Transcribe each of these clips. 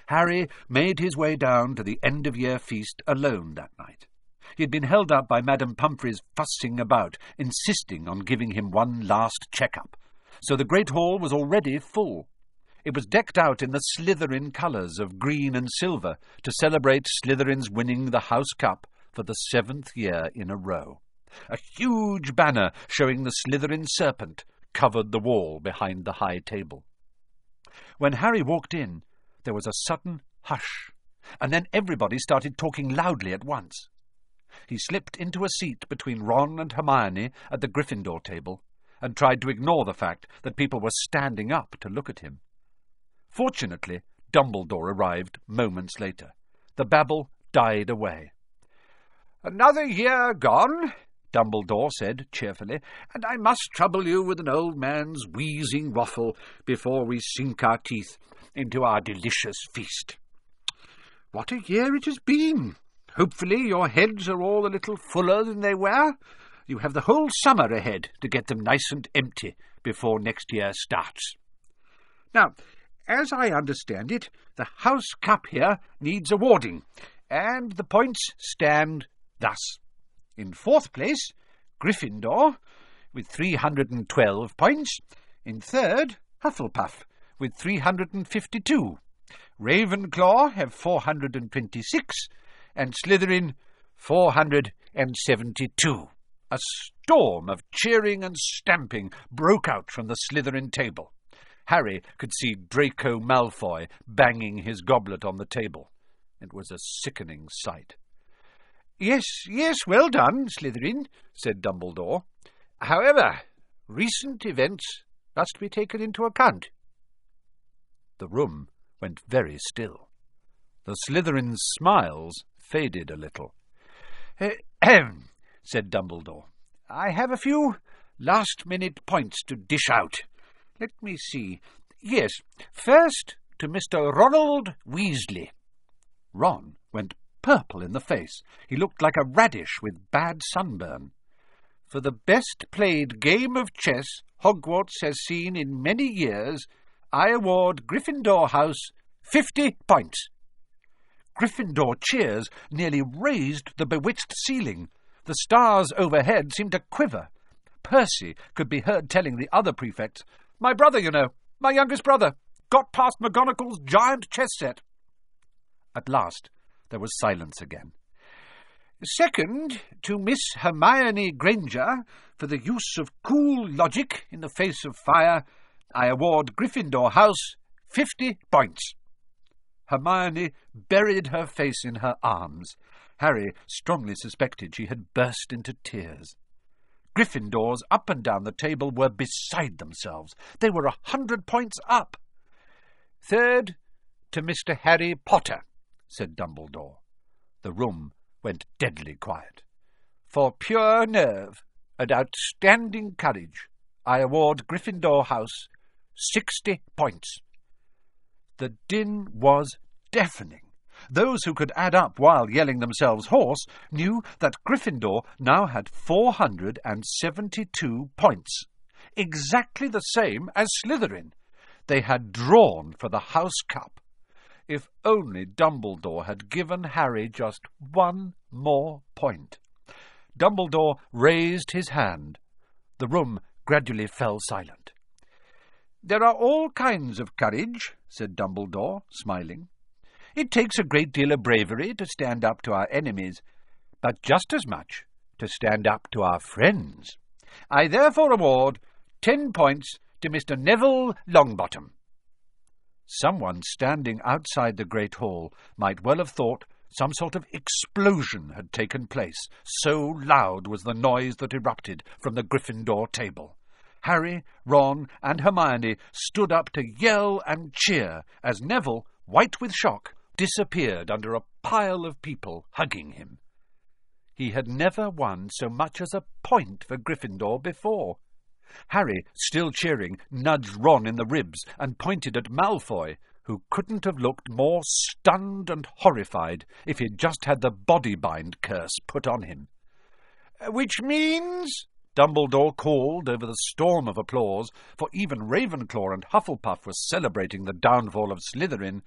Harry made his way down to the end-of-year feast alone that night. He had been held up by Madam Pumphrey's fussing about, insisting on giving him one last check-up. So the great hall was already full. It was decked out in the Slytherin colours of green and silver to celebrate Slytherin's winning the House Cup for the 7th year in a row. A huge banner showing the Slytherin serpent covered the wall behind the high table. When Harry walked in, there was a sudden hush, and then everybody started talking loudly at once. He slipped into a seat between Ron and Hermione at the Gryffindor table and tried to ignore the fact that people were standing up to look at him. Fortunately, Dumbledore arrived moments later. The babble died away. "Another year gone," Dumbledore said cheerfully, "and I must trouble you with an old man's wheezing waffle before we sink our teeth into our delicious feast. What a year it has been! Hopefully your heads are all a little fuller than they were. You have the whole summer ahead to get them nice and empty before next year starts. Now, as I understand it, the House Cup here needs awarding, and the points stand thus. In 4th place, Gryffindor, with 312 points. In 3rd, Hufflepuff, with 352. Ravenclaw have 426, and Slytherin 472. A storm of cheering and stamping broke out from the Slytherin table. Harry could see Draco Malfoy banging his goblet on the table. It was a sickening sight. Yes, well done, Slytherin," said Dumbledore. "However, recent events must be taken into account." The room went very still. The Slytherin's smiles faded a little. "Ahem," said Dumbledore. "I have a few last-minute points to dish out. Let me see. Yes, first to Mr. Ronald Weasley." Ron went purple in the face. He looked like a radish with bad sunburn. "For the best-played game of chess Hogwarts has seen in many years, I award Gryffindor House 50 points." Gryffindor cheers nearly raised the bewitched ceiling. The stars overhead seemed to quiver. Percy could be heard telling the other prefects, "My brother, you know, my youngest brother, got past McGonagall's giant chess set." At last there was silence again. "Second, to Miss Hermione Granger, for the use of cool logic in the face of fire, I award Gryffindor House 50 points." Hermione buried her face in her arms. Harry strongly suspected she had burst into tears. Gryffindors up and down the table were beside themselves. They were 100 points up. "Third, to Mr. Harry Potter," said Dumbledore. The room went deadly quiet. "For pure nerve and outstanding courage, I award Gryffindor House 60 points." The din was deafening. Those who could add up while yelling themselves hoarse knew that Gryffindor now had 472 points, exactly the same as Slytherin. They had drawn for the House Cup. If only Dumbledore had given Harry just one more point. Dumbledore raised his hand. The room gradually fell silent. "There are all kinds of courage," said Dumbledore, smiling. "It takes a great deal of bravery to stand up to our enemies, but just as much to stand up to our friends. I therefore award 10 points to Mr. Neville Longbottom." Someone standing outside the Great Hall might well have thought some sort of explosion had taken place, so loud was the noise that erupted from the Gryffindor table. Harry, Ron, and Hermione stood up to yell and cheer as Neville, white with shock, disappeared under a pile of people hugging him. He had never won so much as a point for Gryffindor before. Harry, still cheering, nudged Ron in the ribs and pointed at Malfoy, who couldn't have looked more stunned and horrified if he'd just had the body-bind curse put on him. "Which means," Dumbledore called over the storm of applause, for even Ravenclaw and Hufflepuff were celebrating the downfall of Slytherin,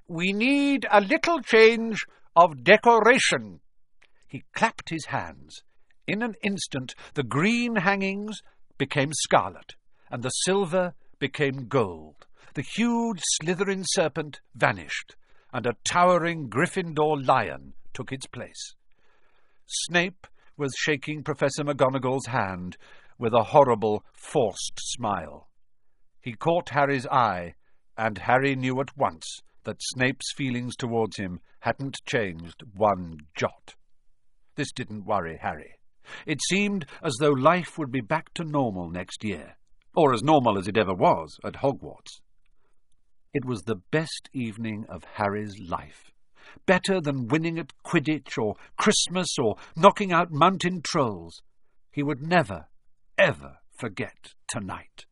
"We need a little change of decoration." He clapped his hands. In an instant the green hangings became scarlet, and the silver became gold. The huge Slytherin serpent vanished, and a towering Gryffindor lion took its place. Snape was shaking Professor McGonagall's hand with a horrible, forced smile. He caught Harry's eye, and Harry knew at once that Snape's feelings towards him hadn't changed one jot. This didn't worry Harry. It seemed as though life would be back to normal next year, or as normal as it ever was at Hogwarts. It was the best evening of Harry's life, better than winning at Quidditch or Christmas or knocking out mountain trolls. He would never, ever forget tonight.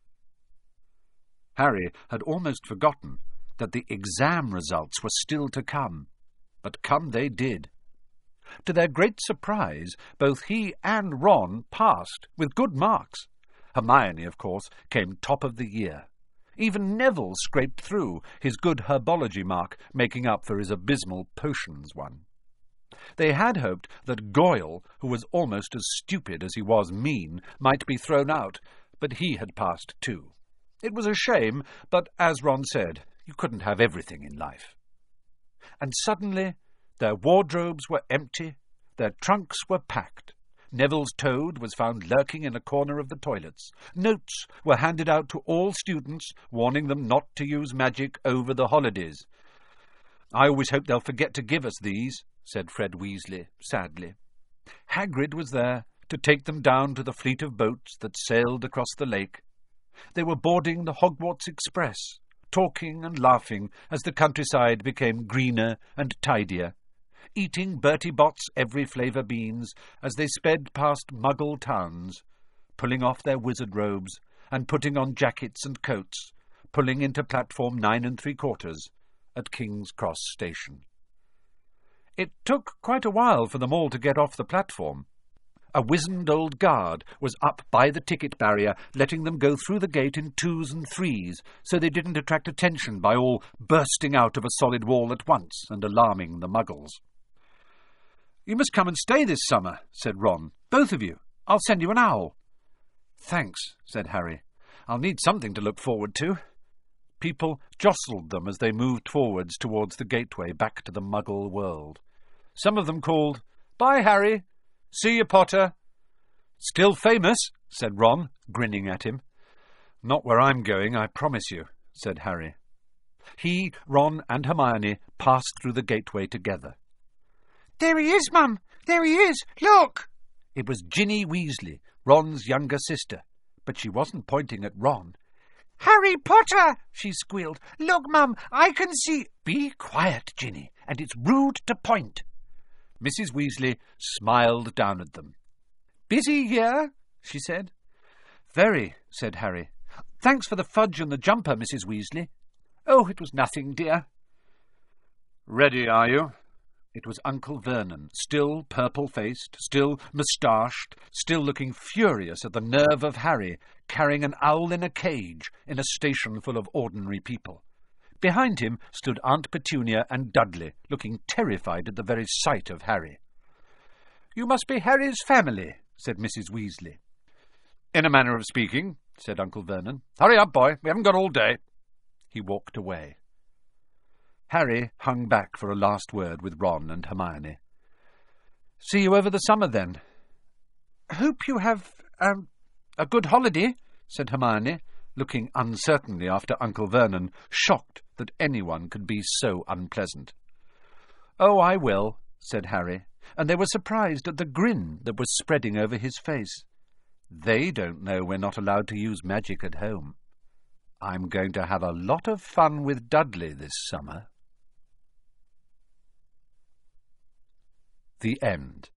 Harry had almost forgotten that the exam results were still to come, but come they did. To their great surprise, both he and Ron passed with good marks. Hermione, of course, came top of the year. Even Neville scraped through, his good herbology mark making up for his abysmal potions one. They had hoped that Goyle, who was almost as stupid as he was mean, might be thrown out, but he had passed too. It was a shame, but as Ron said, you couldn't have everything in life. And suddenly their wardrobes were empty, their trunks were packed. Neville's toad was found lurking in a corner of the toilets. Notes were handed out to all students, warning them not to use magic over the holidays. "I always hope they'll forget to give us these," said Fred Weasley, sadly. Hagrid was there to take them down to the fleet of boats that sailed across the lake. They were boarding the Hogwarts Express, talking and laughing as the countryside became greener and tidier, eating Bertie Bott's every flavour beans as they sped past Muggle towns, pulling off their wizard robes and putting on jackets and coats, pulling into platform 9 3/4 at King's Cross Station. It took quite a while for them all to get off the platform. A wizened old guard was up by the ticket barrier, letting them go through the gate in 2s and 3s, so they didn't attract attention by all bursting out of a solid wall at once and alarming the Muggles. "You must come and stay this summer," said Ron. "Both of you. I'll send you an owl." "Thanks," said Harry. "I'll need something to look forward to." People jostled them as they moved forwards towards the gateway back to the Muggle world. Some of them called, "Bye, Harry. See you, Potter." "Still famous," said Ron, grinning at him. "Not where I'm going, I promise you," said Harry. He, Ron and Hermione passed through the gateway together. "There he is, Mum! There he is! Look!" It was Ginny Weasley, Ron's younger sister, but she wasn't pointing at Ron. "Harry Potter!" she squealed. "Look, Mum, I can see—" "Be quiet, Ginny, and it's rude to point." Mrs. Weasley smiled down at them. "Busy here?" she said. "Very," said Harry. "Thanks for the fudge and the jumper, Mrs. Weasley." "Oh, it was nothing, dear." "Ready, are you?" It was Uncle Vernon, still purple-faced, still moustached, still looking furious at the nerve of Harry, carrying an owl in a cage in a station full of ordinary people. Behind him stood Aunt Petunia and Dudley, looking terrified at the very sight of Harry. "You must be Harry's family," said Mrs. Weasley. "In a manner of speaking," said Uncle Vernon. "Hurry up, boy, we haven't got all day." He walked away. Harry hung back for a last word with Ron and Hermione. "See you over the summer, then." "Hope you have, a good holiday," said Hermione, looking uncertainly after Uncle Vernon, shocked that anyone could be so unpleasant. "Oh, I will," said Harry, and they were surprised at the grin that was spreading over his face. "They don't know we're not allowed to use magic at home. I'm going to have a lot of fun with Dudley this summer." The end.